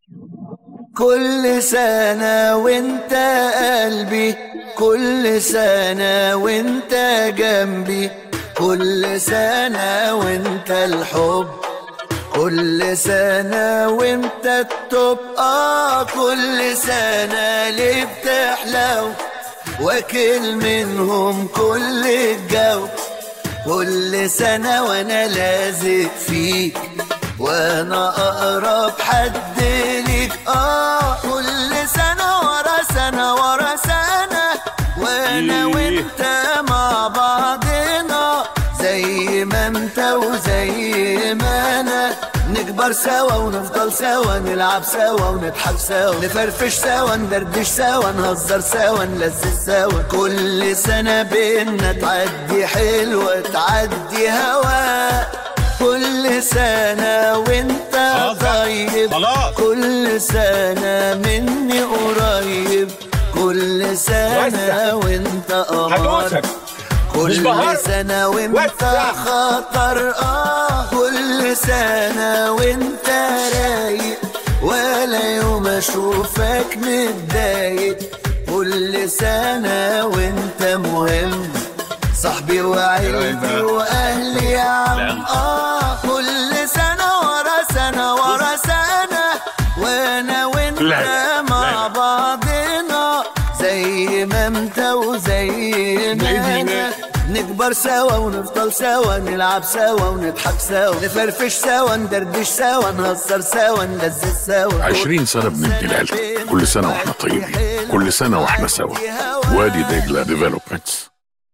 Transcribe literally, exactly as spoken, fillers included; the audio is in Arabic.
كل سنة وانت قلبي، كل سنة وانت جنبي، كل سنة وانت الحب، كل سنة وانت التوب. اه كل سنة ليه بتحلو واكل منهم كل الجو، كل سنة وانا لازق فيك وانا اقرب حد ليك. اه كل سنة ورا سنة ورا سنة وانا وانت مع بعضنا، زي ما انت وزي ما انا، نكبر سوا ونفضل سوا، نلعب سوا ونضحك سوا، نفرفش سوا ندردش سوا، نهزر سوا نلذذ سوا. كل سنة بينا تعدي حلوة تعدي هوا، كل سنة وانت طيب، كل سنة مني قريب، كل سنة وانت قمر، كل سنة وانت خطر. اه كل سنة وانت رايق ولا يوم اشوفك متضايق، كل سنة وانت مهم، صاحبي وعيلتي واهلي يا عم. اه كل سنة ورا سنة ورا سنة وانا وانت مع بعضنا، زي ما انت وزي ما انا، نكبر سوا ونفضل سوا، نلعب سوا ونضحك سوا، نفرفش سوا ندردش سوا، نهزر سوا نلذذ سوا. عشرين سنة بندي لعيلتك، كل سنة واحنا طيبين، كل سنة واحنا سوا. وادي دجلة ديفلوبمنتس.